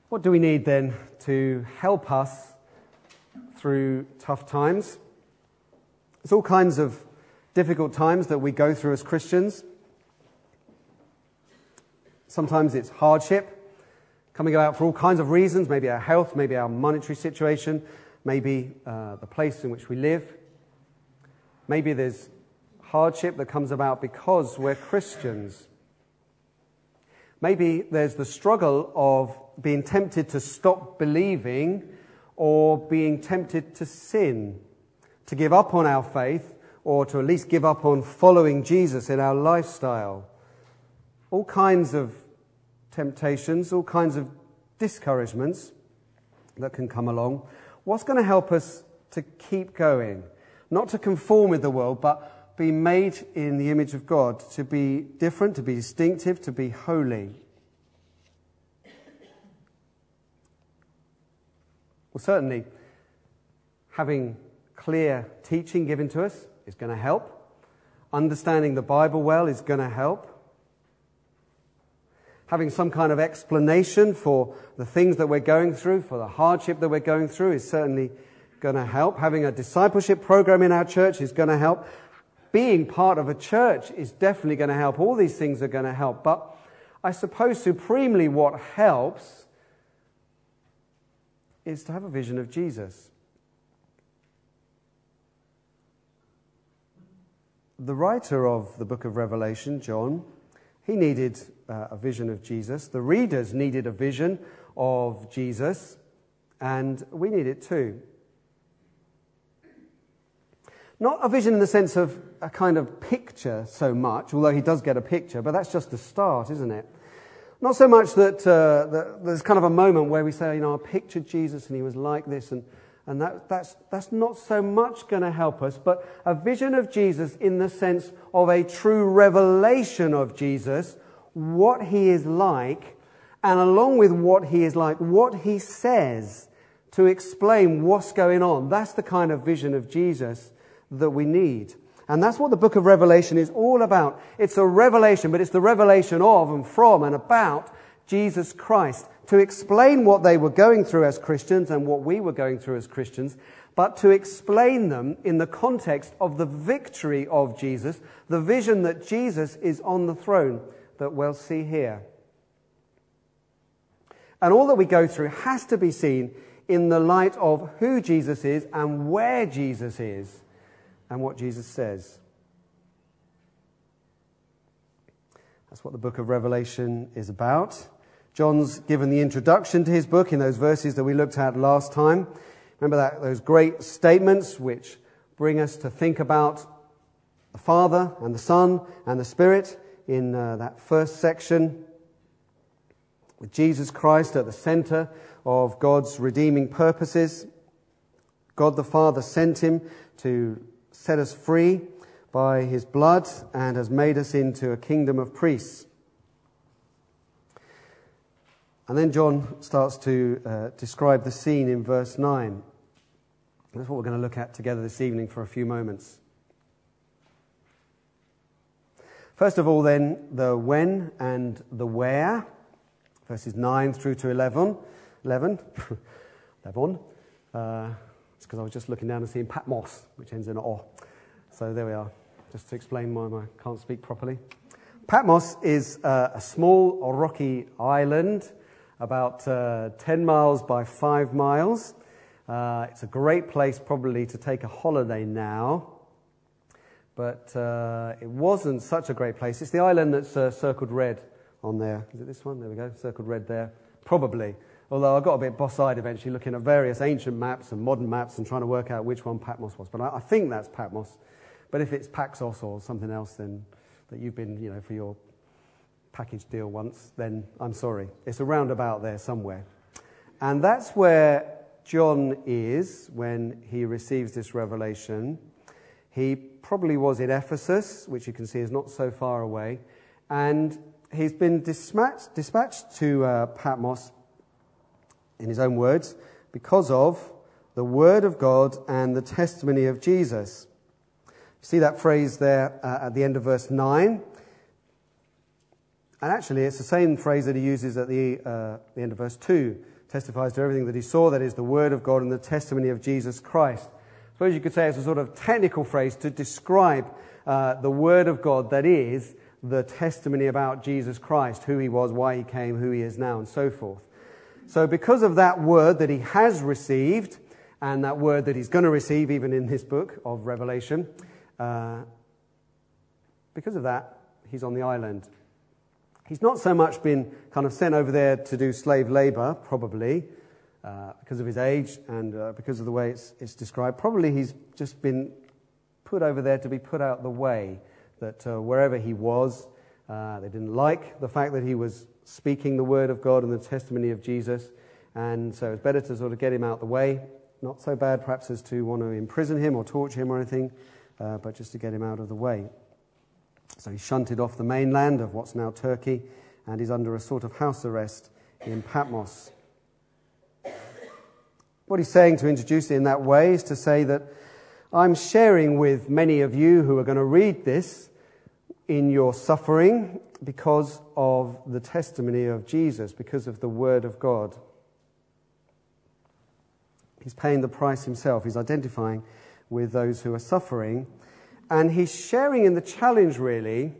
What do we need then to help us through tough times? There's all kinds of difficult times that we go through as Christians. Sometimes it's hardship, coming about for all kinds of reasons, maybe our health, maybe our monetary situation, maybe the place in which we live. Maybe there's hardship that comes about because we're Christians. Maybe there's the struggle of being tempted to stop believing or being tempted to sin, to give up on our faith or to at least give up on following Jesus in our lifestyle. All kinds of temptations, all kinds of discouragements that can come along. What's going to help us to keep going? Not to conform with the world, but be made in the image of God, to be different, to be distinctive, to be holy. Well, certainly, having clear teaching given to us is going to help. Understanding the Bible well is going to help. Having some kind of explanation for the things that we're going through, for the hardship that we're going through, is certainly going to help. Having a discipleship program in our church is going to help. Being part of a church is definitely going to help. All these things are going to help. But I suppose supremely what helps is to have a vision of Jesus. The writer of the book of Revelation, John, he needed a vision of Jesus. The readers needed a vision of Jesus, and we need it too. Not a vision in the sense of a kind of picture so much, although he does get a picture, but that's just the start, isn't it? Not so much that there's kind of a moment where we say, I pictured Jesus and he was like this, and that's not so much going to help us, but a vision of Jesus in the sense of a true revelation of Jesus, what he is like, and along with what he is like, what he says to explain what's going on. That's the kind of vision of Jesus that we need. And that's what the book of Revelation is all about. It's a revelation, but it's the revelation of and from and about Jesus Christ, to explain what they were going through as Christians and what we were going through as Christians, but to explain them in the context of the victory of Jesus, the vision that Jesus is on the throne that we'll see here. And all that we go through has to be seen in the light of who Jesus is and where Jesus is and what Jesus says. That's what the book of Revelation is about. John's given the introduction to his book in those verses that we looked at last time. Remember those great statements which bring us to think about the Father and the Son and the Spirit in that first section, with Jesus Christ at the center of God's redeeming purposes. God the Father sent him to set us free by his blood and has made us into a kingdom of priests. And then John starts to describe the scene in verse 9. That's what we're going to look at together this evening for a few moments. First of all then, the when and the where, verses 9 through to 11. It's because I was just looking down and seeing Patmos, which ends in O. So there we are, just to explain why I can't speak properly. Patmos is a small rocky island, about 10 miles by 5 miles. It's a great place probably to take a holiday now, but it wasn't such a great place. It's the island that's circled red on there. Is it this one? There we go, circled red there. Probably. Although I got a bit boss-eyed eventually looking at various ancient maps and modern maps and trying to work out which one Patmos was. But I think that's Patmos. But if it's Paxos or something else then that you've been, for your package deal once, then I'm sorry. It's around about there somewhere. And that's where John is when he receives this revelation. He probably was in Ephesus, which you can see is not so far away. And he's been dispatched to Patmos, in his own words, because of the word of God and the testimony of Jesus. See that phrase there at the end of verse 9? And actually, it's the same phrase that he uses at the end of verse 2. testifies to everything that he saw, that is the word of God and the testimony of Jesus Christ. I suppose you could say it's a sort of technical phrase to describe the word of God, that is the testimony about Jesus Christ, who he was, why he came, who he is now, and so forth. So because of that word that he has received, and that word that he's going to receive even in this book of Revelation, because of that, he's on the island. He's not so much been kind of sent over there to do slave labor, probably, because of his age and because of the way it's described. Probably he's just been put over there to be put out the way, that wherever he was, they didn't like the fact that he was speaking the word of God and the testimony of Jesus, and so it's better to sort of get him out the way. Not so bad perhaps as to want to imprison him or torture him or anything, but just to get him out of the way. So he's shunted off the mainland of what's now Turkey, and he's under a sort of house arrest in Patmos. What he's saying, to introduce it in that way, is to say that I'm sharing with many of you who are going to read this in your suffering because of the testimony of Jesus, because of the word of God. He's paying the price himself. He's identifying with those who are suffering. And he's sharing in the challenge, really.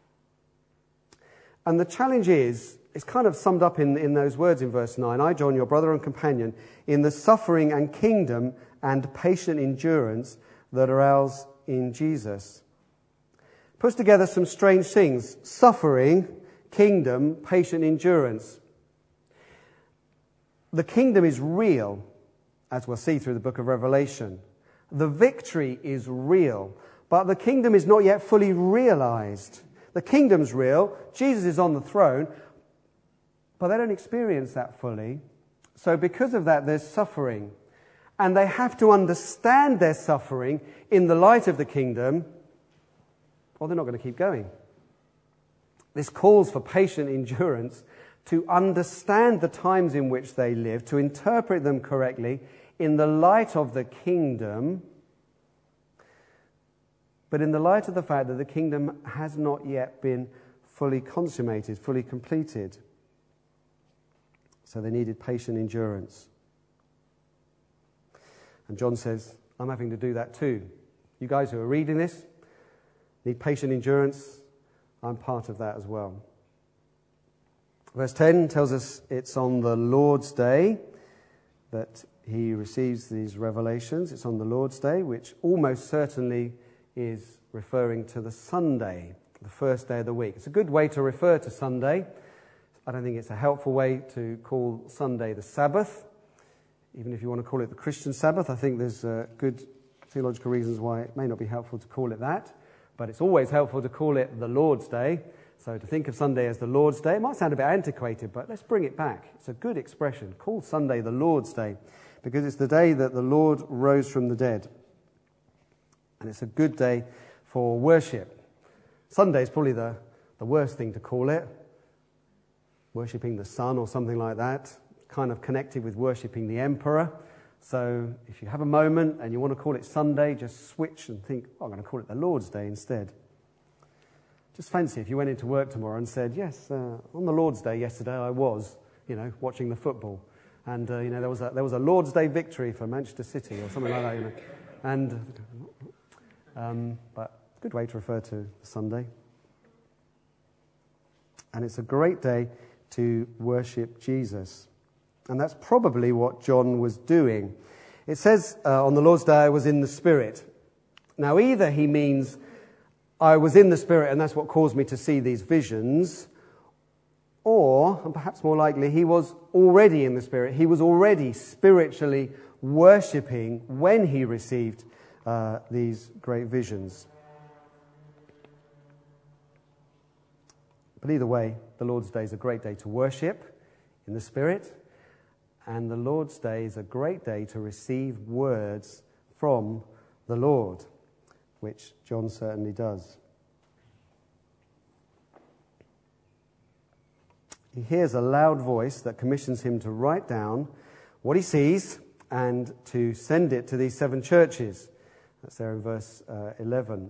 And the challenge is, it's kind of summed up in those words in verse 9. I, John, your brother and companion, in the suffering and kingdom and patient endurance that are ours in Jesus. Puts together some strange things. Suffering, kingdom, patient endurance. The kingdom is real, as we'll see through the book of Revelation. The victory is real. But the kingdom is not yet fully realized. The kingdom's real. Jesus is on the throne. But they don't experience that fully. So because of that, there's suffering. And they have to understand their suffering in the light of the kingdom, or they're not going to keep going. This calls for patient endurance to understand the times in which they live, to interpret them correctly in the light of the kingdom, but in the light of the fact that the kingdom has not yet been fully consummated, fully completed. So they needed patient endurance. And John says, I'm having to do that too. You guys who are reading this need patient endurance. I'm part of that as well. Verse 10 tells us it's on the Lord's Day that he receives these revelations. It's on the Lord's Day, which almost certainly is referring to the Sunday, the first day of the week. It's a good way to refer to Sunday. I don't think it's a helpful way to call Sunday the Sabbath. Even if you want to call it the Christian Sabbath, I think there's good theological reasons why it may not be helpful to call it that. But it's always helpful to call it the Lord's Day. So to think of Sunday as the Lord's Day, it might sound a bit antiquated, but let's bring it back. It's a good expression. Call Sunday the Lord's Day, because it's the day that the Lord rose from the dead. And it's a good day for worship. Sunday is probably the worst thing to call it. Worshipping the sun or something like that. Kind of connected with worshipping the emperor. So if you have a moment and you want to call it Sunday, just switch and think, I'm going to call it the Lord's Day instead. Just fancy if you went into work tomorrow and said, yes, on the Lord's Day yesterday I was, watching the football. And, there was a Lord's Day victory for Manchester City or something like that, And, but good way to refer to Sunday. And it's a great day to worship Jesus. And that's probably what John was doing. It says on the Lord's Day, I was in the Spirit. Now, either he means I was in the Spirit and that's what caused me to see these visions, or, and perhaps more likely, he was already in the Spirit. He was already spiritually worshipping when he received these great visions. But either way, the Lord's Day is a great day to worship in the Spirit. And the Lord's Day is a great day to receive words from the Lord, which John certainly does. He hears a loud voice that commissions him to write down what he sees and to send it to these 7 churches. That's there in verse 11.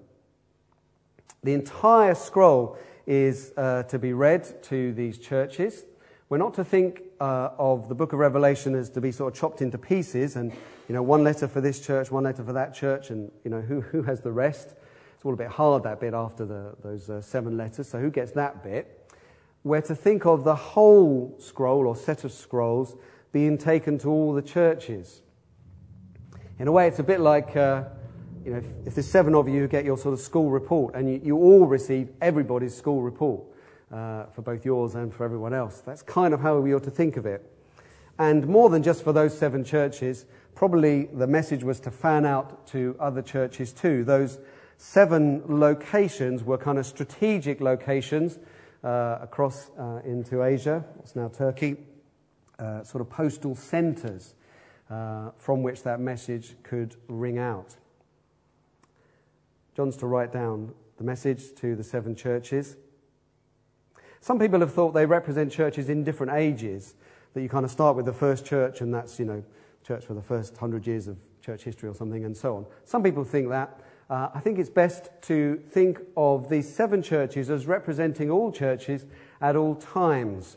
The entire scroll is to be read to these churches. We're not to think of the book of Revelation as to be sort of chopped into pieces and, one letter for this church, one letter for that church, and, who has the rest. It's all a bit hard, that bit, after those 7 letters, so who gets that bit? We're to think of the whole scroll or set of scrolls being taken to all the churches. In a way, it's a bit like, if there's 7 of you who get your sort of school report and you all receive everybody's school report for both yours and for everyone else. That's kind of how we ought to think of it. And more than just for those 7 churches, probably the message was to fan out to other churches too. Those 7 locations were kind of strategic locations across into Asia, it's now Turkey, sort of postal centres from which that message could ring out. John's to write down the message to the 7 churches. Some people have thought they represent churches in different ages, that you kind of start with the first church and that's, church for the first 100 years of church history or something and so on. Some people think that. I think it's best to think of these 7 churches as representing all churches at all times.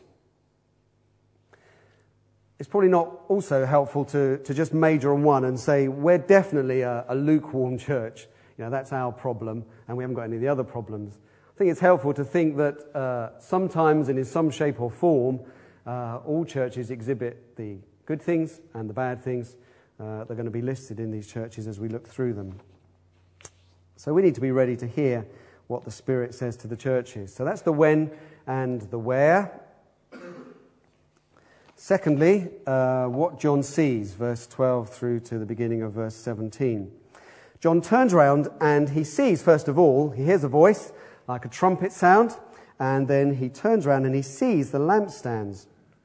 It's probably not also helpful to just major on one and say, we're definitely a lukewarm church. That's our problem, and we haven't got any of the other problems. I think it's helpful to think that sometimes and in some shape or form, all churches exhibit the good things and the bad things. They're going to be listed in these churches as we look through them. So we need to be ready to hear what the Spirit says to the churches. So that's the when and the where. Secondly, what John sees, verse 12 through to the beginning of verse 17. John turns around and he sees, first of all, he hears a voice like a trumpet sound, and then he turns around and he sees the lampstands.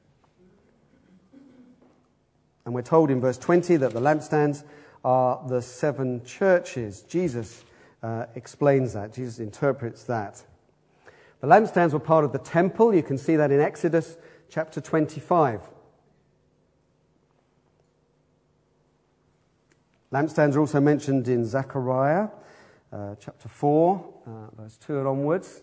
And we're told in verse 20 that the lampstands are the 7 churches. Jesus explains that. Jesus interprets that. The lampstands were part of the temple. You can see that in Exodus chapter 25. Lampstands are also mentioned in Zechariah chapter 4, verse 2 and onwards.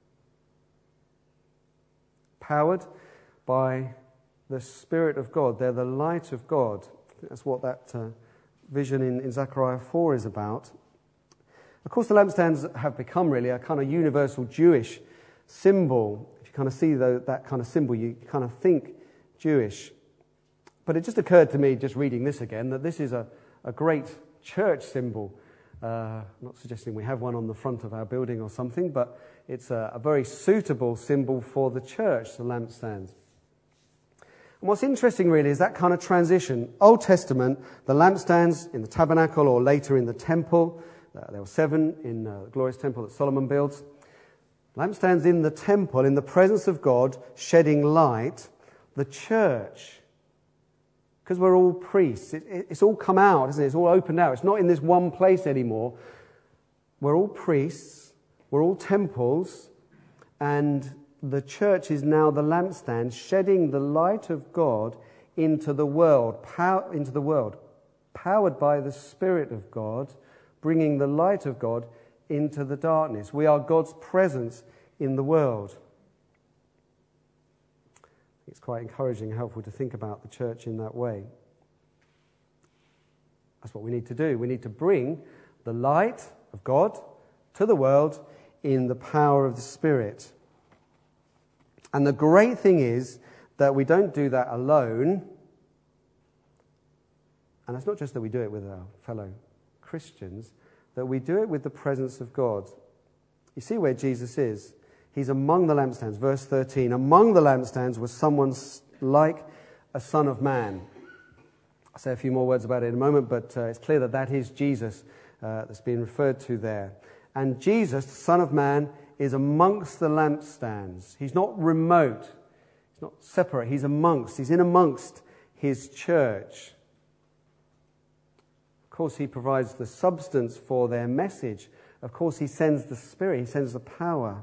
Powered by the Spirit of God. They're the light of God. I think that's what that vision in Zechariah 4 is about. Of course, the lampstands have become really a kind of universal Jewish symbol. If you kind of see that kind of symbol, you kind of think Jewish. But it just occurred to me, just reading this again, that this is a great church symbol. I'm not suggesting we have one on the front of our building or something, but it's a very suitable symbol for the church, the lampstands. And what's interesting really is that kind of transition. Old Testament, the lampstands in the tabernacle or later in the temple. There were 7 in the glorious temple that Solomon builds. Lampstands in the temple, in the presence of God, shedding light. The church, because we're all priests. It's all come out, isn't it? It's all opened out. It's not in this one place anymore. We're all priests. We're all temples. And the church is now the lampstand, shedding the light of God into the world, powered by the Spirit of God, bringing the light of God into the darkness. We are God's presence in the world. It's quite encouraging and helpful to think about the church in that way. That's what we need to do. We need to bring the light of God to the world in the power of the Spirit. And the great thing is that we don't do that alone. And it's not just that we do it with our fellow Christians, that we do it with the presence of God. You see where Jesus is. He's among the lampstands. Verse 13, among the lampstands was someone like a son of man. I'll say a few more words about it in a moment, but it's clear that that is Jesus that's being referred to there. And Jesus, the Son of Man, is amongst the lampstands. He's not remote. He's not separate. He's in amongst his church. Of course, he provides the substance for their message. Of course, he sends the Spirit. He sends the power.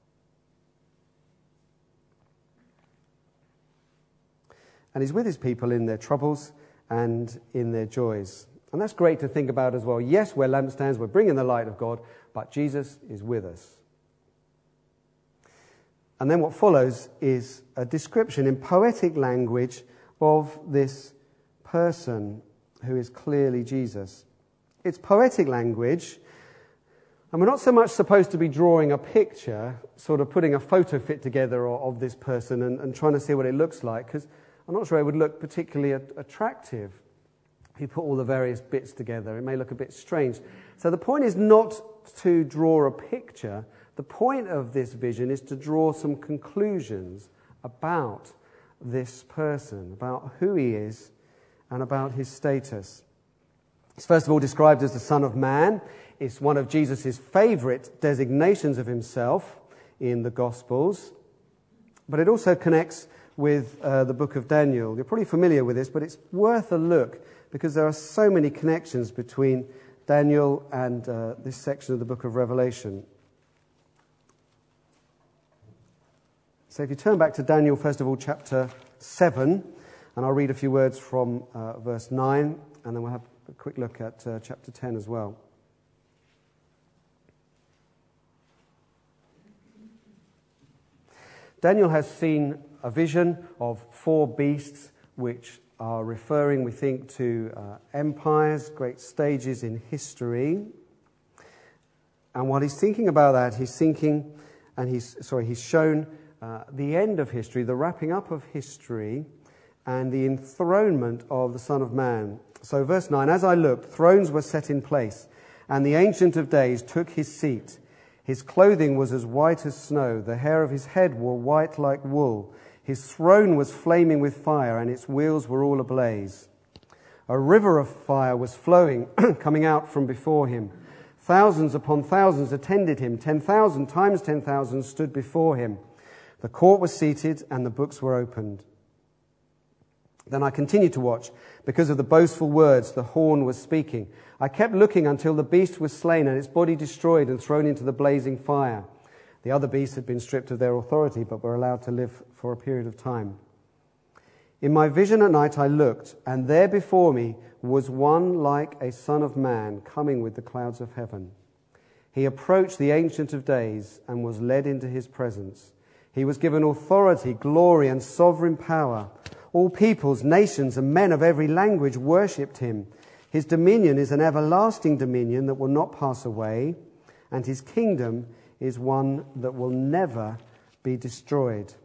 And he's with his people in their troubles and in their joys. And that's great to think about as well. Yes, we're lampstands, we're bringing the light of God, but Jesus is with us. And then what follows is a description in poetic language of this person who is clearly Jesus. It's poetic language, and we're not so much supposed to be drawing a picture, sort of putting a photo fit together of this person and trying to see what it looks like, because I'm not sure it would look particularly attractive if you put all the various bits together. It may look a bit strange. So the point is not to draw a picture. The point of this vision is to draw some conclusions about this person, about who he is and about his status. He's first of all described as the Son of Man. It's one of Jesus' favourite designations of himself in the Gospels. But it also connects with the book of Daniel. You're probably familiar with this, but it's worth a look because there are so many connections between Daniel and this section of the book of Revelation. So if you turn back to Daniel, first of all, chapter 7, and I'll read a few words from verse 9, and then we'll have a quick look at chapter 10 as well. Daniel has seen a vision of 4 beasts which are referring, we think, to empires, great stages in history. And while he's thinking about that, he's shown the end of history, the wrapping up of history, and the enthronement of the Son of Man. So verse 9, as I looked, thrones were set in place, and the Ancient of Days took his seat. His clothing was as white as snow, the hair of his head were white like wool. His throne was flaming with fire, and its wheels were all ablaze. A river of fire was flowing, coming out from before him. Thousands upon thousands attended him. 10,000 times 10,000 stood before him. The court was seated, and the books were opened. Then I continued to watch. Because of the boastful words the horn was speaking, I kept looking until the beast was slain and its body destroyed and thrown into the blazing fire. The other beasts had been stripped of their authority, but were allowed to live for a period of time. In my vision at night I looked, and there before me was one like a son of man coming with the clouds of heaven. He approached the Ancient of Days and was led into his presence. He was given authority, glory, and sovereign power. All peoples, nations, and men of every language worshipped him. His dominion is an everlasting dominion that will not pass away, and his kingdom is one that will never be destroyed.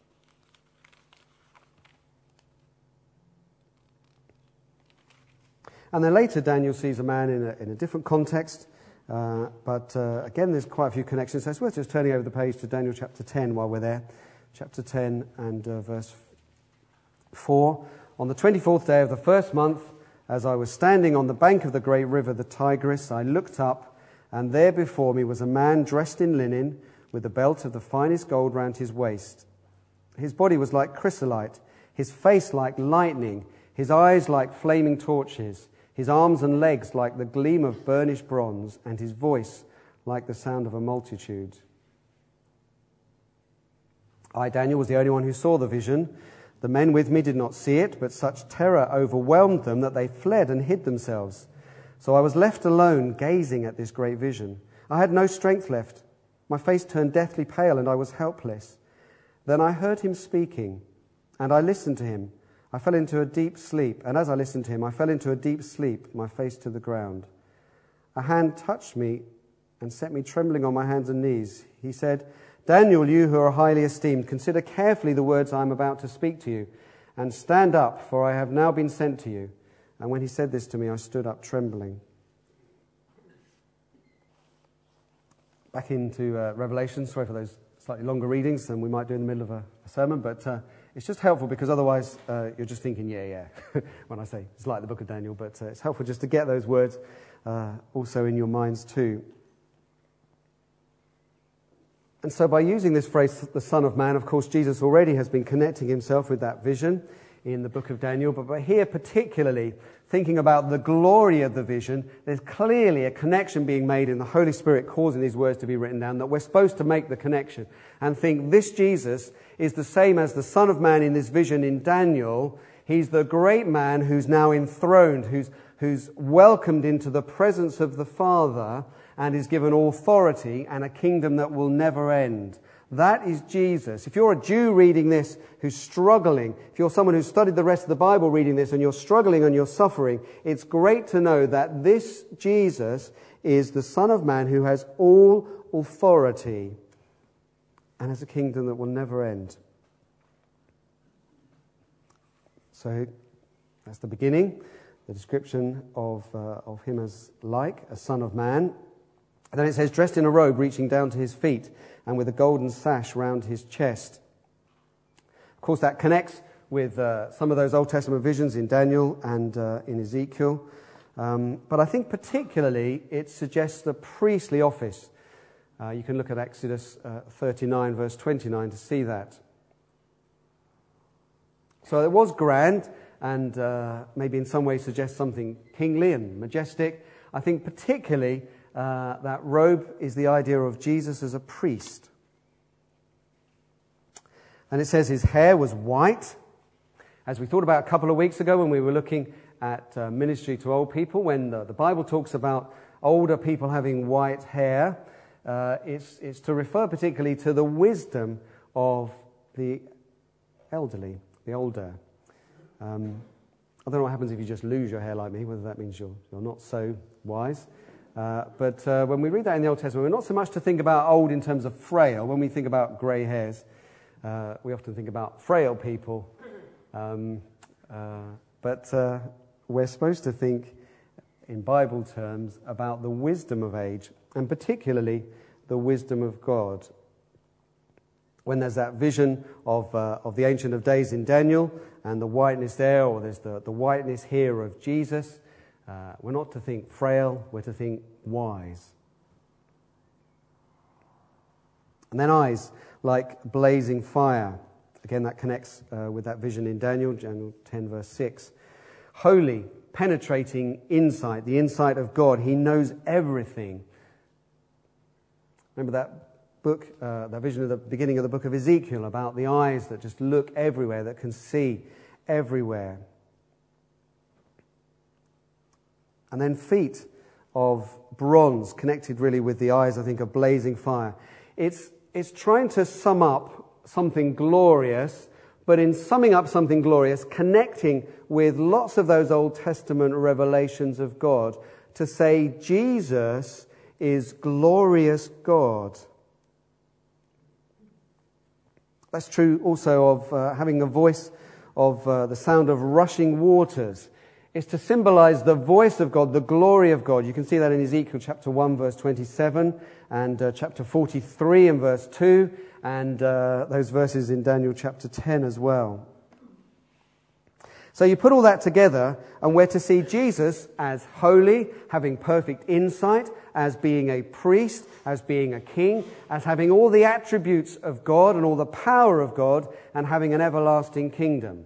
And then later Daniel sees a man in a different context, but again there's quite a few connections, so it's worth just turning over the page to Daniel chapter 10 while we're there. Chapter 10 and verse 4. On the 24th day of the first month, as I was standing on the bank of the great river, the Tigris, I looked up, and there before me was a man dressed in linen, with a belt of the finest gold round his waist. His body was like chrysolite, his face like lightning, his eyes like flaming torches, his arms and legs like the gleam of burnished bronze, and his voice like the sound of a multitude. I, Daniel, was the only one who saw the vision. The men with me did not see it, but such terror overwhelmed them that they fled and hid themselves. So I was left alone, gazing at this great vision. I had no strength left. My face turned deathly pale, and I was helpless. Then I heard him speaking, and I listened to him. I fell into a deep sleep, and as I listened to him, I fell into a deep sleep, my face to the ground. A hand touched me and set me trembling on my hands and knees. He said, Daniel, you who are highly esteemed, consider carefully the words I am about to speak to you, and stand up, for I have now been sent to you. And when he said this to me, I stood up trembling. Back into Revelation. Sorry for those slightly longer readings than we might do in the middle of a sermon, but it's just helpful because otherwise you're just thinking, yeah, when I say it's like the book of Daniel, but it's helpful just to get those words also in your minds too. And so by using this phrase, the Son of Man, of course, Jesus already has been connecting himself with that vision in the book of Daniel. But here particularly, thinking about the glory of the vision, there's clearly a connection being made in the Holy Spirit causing these words to be written down, that we're supposed to make the connection and think this Jesus is the same as the Son of Man in this vision in Daniel. He's the great man who's now enthroned, who's welcomed into the presence of the Father, and is given authority and a kingdom that will never end. That is Jesus. If you're a Jew reading this who's struggling, if you're someone who's studied the rest of the Bible reading this and you're struggling and you're suffering, it's great to know that this Jesus is the Son of Man who has all authority and has a kingdom that will never end. So that's the beginning, the description of him as like a Son of Man. And then it says, dressed in a robe reaching down to his feet and with a golden sash round his chest. Of course, that connects with some of those Old Testament visions in Daniel and in Ezekiel. But I think particularly it suggests the priestly office. You can look at Exodus 39, verse 29 to see that. So it was grand and maybe in some ways suggests something kingly and majestic. I think particularly that robe is the idea of Jesus as a priest. And it says his hair was white. As we thought about a couple of weeks ago when we were looking at ministry to old people, when the Bible talks about older people having white hair, it's to refer particularly to the wisdom of the elderly, the older. I don't know what happens if you just lose your hair like me, whether that means you're not so wise. But when we read that in the Old Testament, we're not so much to think about old in terms of frail. When we think about grey hairs, we often think about frail people. But we're supposed to think in Bible terms about the wisdom of age, and particularly the wisdom of God. When there's that vision of the Ancient of Days in Daniel, and the whiteness there, or there's the whiteness here of Jesus, we're not to think frail, we're to think wise. And then eyes like blazing fire. Again, that connects with that vision in Daniel 10 verse 6. Holy, penetrating insight, the insight of God. He knows everything. Remember that book, that vision at the beginning of the book of Ezekiel about the eyes that just look everywhere, that can see everywhere. And then feet of bronze, connected really with the eyes, I think, of blazing fire. It's trying to sum up something glorious, but in summing up something glorious, connecting with lots of those Old Testament revelations of God, to say Jesus is glorious God. That's true also of having a voice of the sound of rushing waters. It's to symbolize the voice of God, the glory of God. You can see that in Ezekiel chapter 1 verse 27 and chapter 43 and verse 2 and those verses in Daniel chapter 10 as well. So you put all that together and we're to see Jesus as holy, having perfect insight, as being a priest, as being a king, as having all the attributes of God and all the power of God, and having an everlasting kingdom.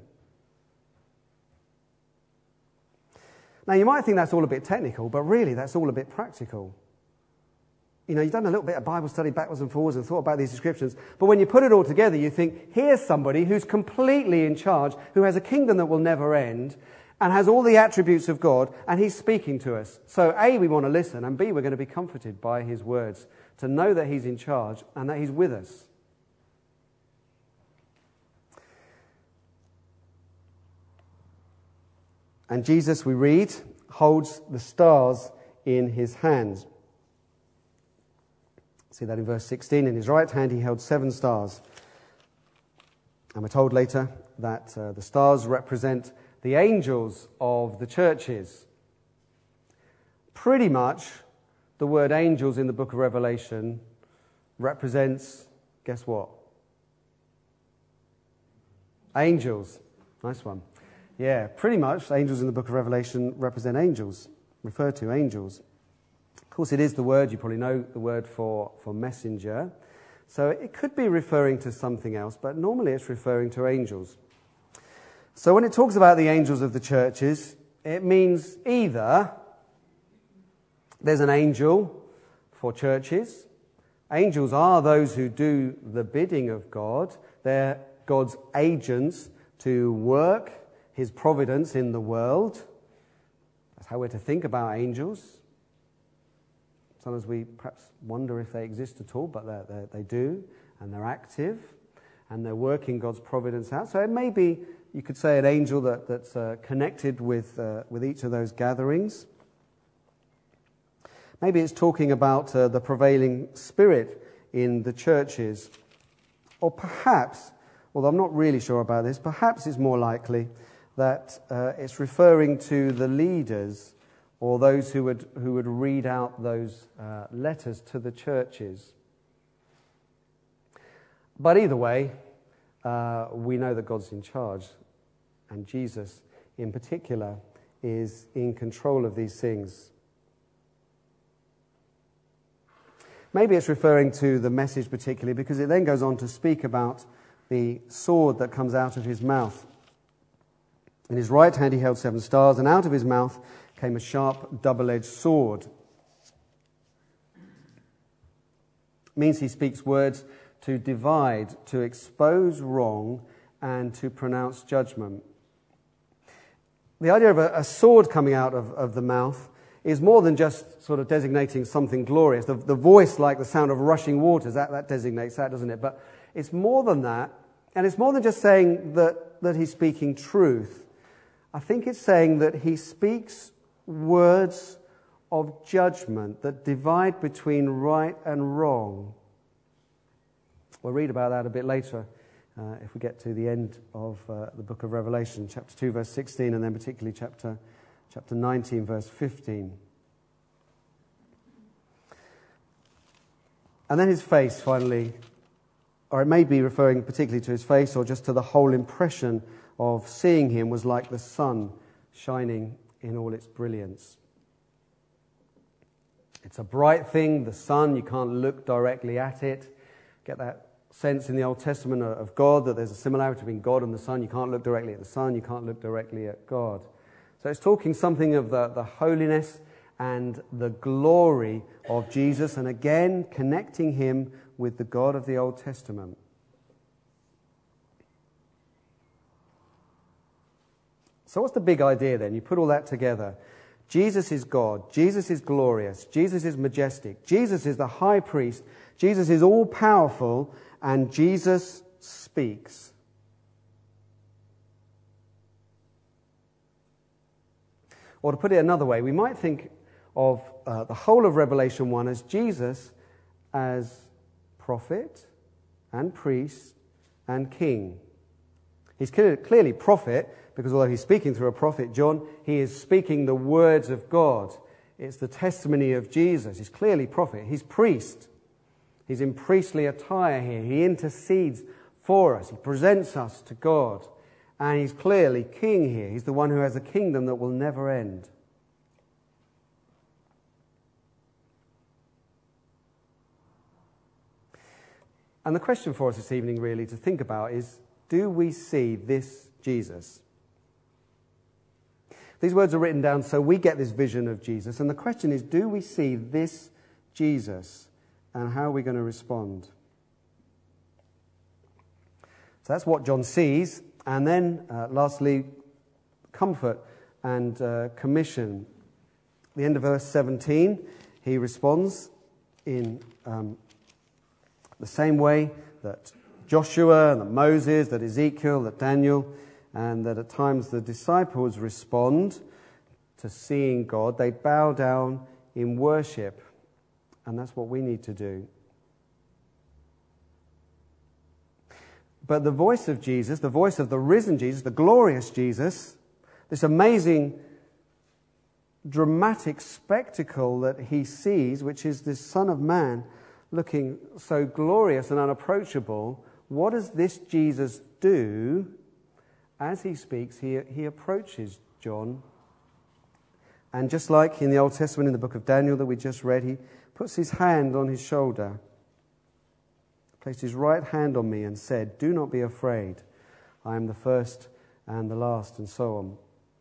Now, you might think that's all a bit technical, but really that's all a bit practical. You know, you've done a little bit of Bible study backwards and forwards and thought about these descriptions, but when you put it all together, you think, here's somebody who's completely in charge, who has a kingdom that will never end, and has all the attributes of God, and he's speaking to us. So A, we want to listen, and B, we're going to be comforted by his words, to know that he's in charge and that he's with us. And Jesus, we read, holds the stars in his hands. See that in verse 16. In his right hand he held 7 stars. And we're told later that the stars represent the angels of the churches. Pretty much the word angels in the book of Revelation represents, guess what? Angels. Nice one. Yeah, pretty much angels in the book of Revelation represent angels, refer to angels. Of course, it is the word, you probably know the word for messenger. So it could be referring to something else, but normally it's referring to angels. So when it talks about the angels of the churches, it means either there's an angel for churches. Angels are those who do the bidding of God. They're God's agents to work his providence in the world. That's how we're to think about angels. Sometimes we perhaps wonder if they exist at all, but they do. and they're active, and they're working God's providence out. So it may be, you could say, an angel that's connected with each of those gatherings. Maybe it's talking about the prevailing spirit in the churches. Or perhaps, although I'm not really sure about this, perhaps it's more likely that it's referring to the leaders or those who would read out those letters to the churches. But either way, we know that God's in charge, and Jesus in particular is in control of these things. Maybe it's referring to the message particularly because it then goes on to speak about the sword that comes out of his mouth. In his right hand he held 7 stars, and out of his mouth came a sharp double-edged sword. It means he speaks words to divide, to expose wrong, and to pronounce judgment. The idea of a sword coming out of the mouth is more than just sort of designating something glorious. The voice, like the sound of rushing waters, that designates that, doesn't it? But it's more than that, and it's more than just saying that he's speaking truth. I think it's saying that he speaks words of judgment that divide between right and wrong. We'll read about that a bit later if we get to the end of the book of Revelation, chapter 2, verse 16, and then particularly chapter 19, verse 15. And then his face, finally, or it may be referring particularly to his face or just to the whole impression of seeing him, was like the sun shining in all its brilliance. It's a bright thing, the sun, you can't look directly at it. Get that sense in the Old Testament of God, that there's a similarity between God and the sun. You can't look directly at the sun, you can't look directly at God. So it's talking something of the holiness and the glory of Jesus, and again connecting him with the God of the Old Testament. So what's the big idea then? You put all that together. Jesus is God. Jesus is glorious. Jesus is majestic. Jesus is the high priest. Jesus is all-powerful, and Jesus speaks. Or to put it another way, we might think of the whole of Revelation 1 as Jesus as prophet and priest and king. He's clearly prophet, because although he's speaking through a prophet, John, he is speaking the words of God. It's the testimony of Jesus. He's clearly prophet. He's priest. He's in priestly attire here. He intercedes for us. He presents us to God. And he's clearly king here. He's the one who has a kingdom that will never end. And the question for us this evening really to think about is, do we see this Jesus? These words are written down so we get this vision of Jesus. And the question is, do we see this Jesus? And how are we going to respond? So that's what John sees. And then, lastly, comfort and commission. At the end of verse 17, he responds in the same way that Joshua, that Moses, that Ezekiel, that Daniel, and that at times the disciples respond to seeing God. They bow down in worship. And that's what we need to do. But the voice of Jesus, the voice of the risen Jesus, the glorious Jesus, this amazing, dramatic spectacle that he sees, which is this Son of Man looking so glorious and unapproachable, what does this Jesus do? As he speaks, he approaches John. And just like in the Old Testament, in the book of Daniel that we just read, he puts his hand on his shoulder, placed his right hand on me and said, "Do not be afraid. I am the first and the last," and so on.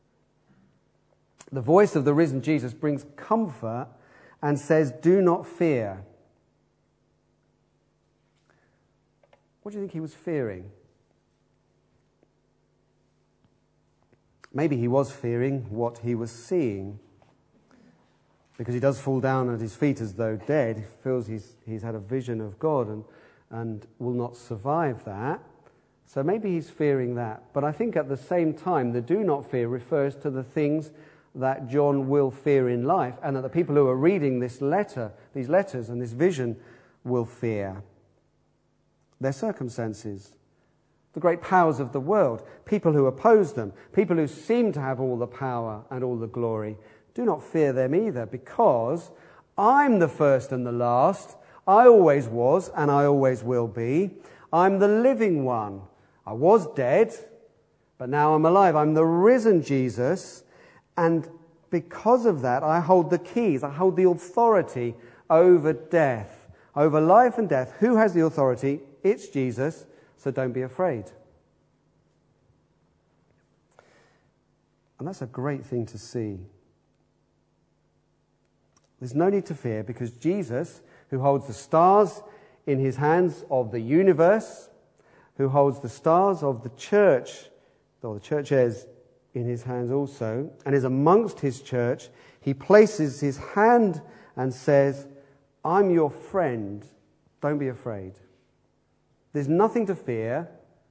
The voice of the risen Jesus brings comfort and says, "Do not fear." What do you think he was fearing? Maybe he was fearing what he was seeing, because he does fall down at his feet as though dead. He feels he's had a vision of God, and will not survive that. So maybe he's fearing that. But I think at the same time, the do not fear refers to the things that John will fear in life, and that the people who are reading these letters and this vision will fear. Their circumstances, the great powers of the world, people who oppose them, people who seem to have all the power and all the glory. Do not fear them either, because I'm the first and the last. I always was and I always will be. I'm the living one. I was dead, but now I'm alive. I'm the risen Jesus, and because of that, I hold the keys. I hold the authority over death, over life and death. Who has the authority? It's Jesus, so don't be afraid. And that's a great thing to see. There's no need to fear, because Jesus, who holds the stars in his hands of the universe, who holds the stars of the church, or the church heirs, in his hands also, and is amongst his church, he places his hand and says, I'm your friend, don't be afraid. There's nothing to fear,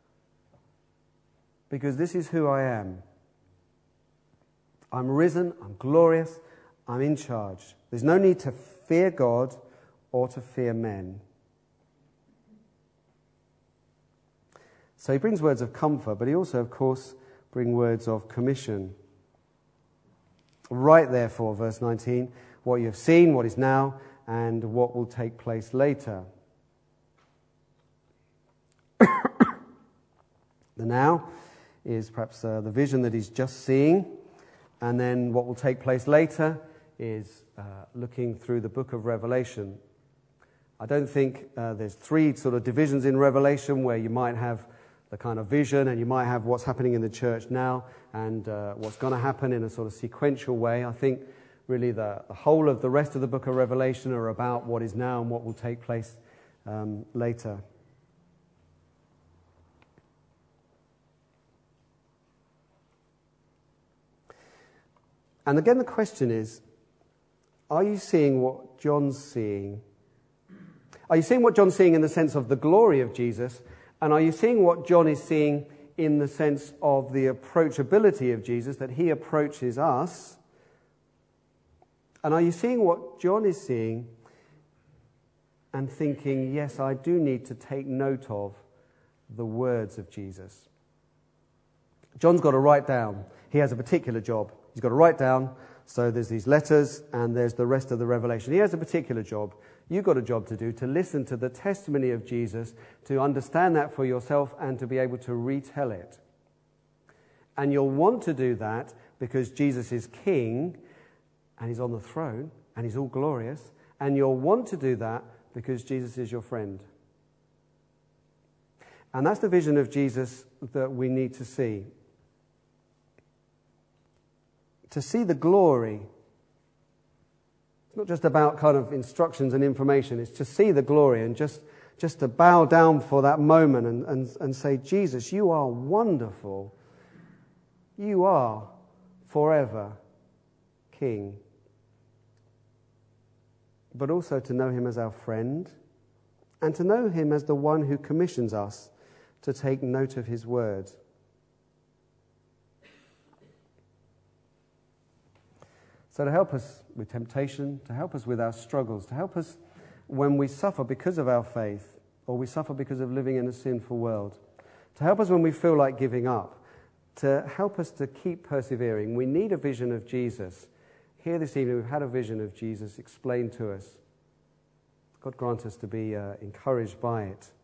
because this is who I am. I'm risen, I'm glorious, I'm in charge. There's no need to fear God or to fear men. So he brings words of comfort, but he also, of course, brings words of commission. Write therefore, verse 19, what you have seen, what is now, and what will take place later. The now is perhaps the vision that he's just seeing, and then what will take place later is looking through the book of Revelation. I don't think there's three sort of divisions in Revelation where you might have the kind of vision and you might have what's happening in the church now and what's going to happen in a sort of sequential way. I think really the whole of the rest of the book of Revelation are about what is now and what will take place later. And again, the question is, are you seeing what John's seeing? Are you seeing what John's seeing in the sense of the glory of Jesus? And are you seeing what John is seeing in the sense of the approachability of Jesus, that he approaches us? And are you seeing what John is seeing and thinking, yes, I do need to take note of the words of Jesus? John's got to write down. He has a particular job. He's got to write down. So there's these letters and there's the rest of the Revelation. He has a particular job. You've got a job to do, to listen to the testimony of Jesus, to understand that for yourself and to be able to retell it. And you'll want to do that because Jesus is king and he's on the throne and he's all glorious. And you'll want to do that because Jesus is your friend. And that's the vision of Jesus that we need to see. To see the glory. It's not just about kind of instructions and information. It's to see the glory and just to bow down for that moment and say, Jesus, you are wonderful. You are forever King. But also to know him as our friend and to know him as the one who commissions us to take note of his word. So to help us with temptation, to help us with our struggles, to help us when we suffer because of our faith, or we suffer because of living in a sinful world, to help us when we feel like giving up, to help us to keep persevering, we need a vision of Jesus. Here this evening we've had a vision of Jesus explained to us. God grant us to be encouraged by it.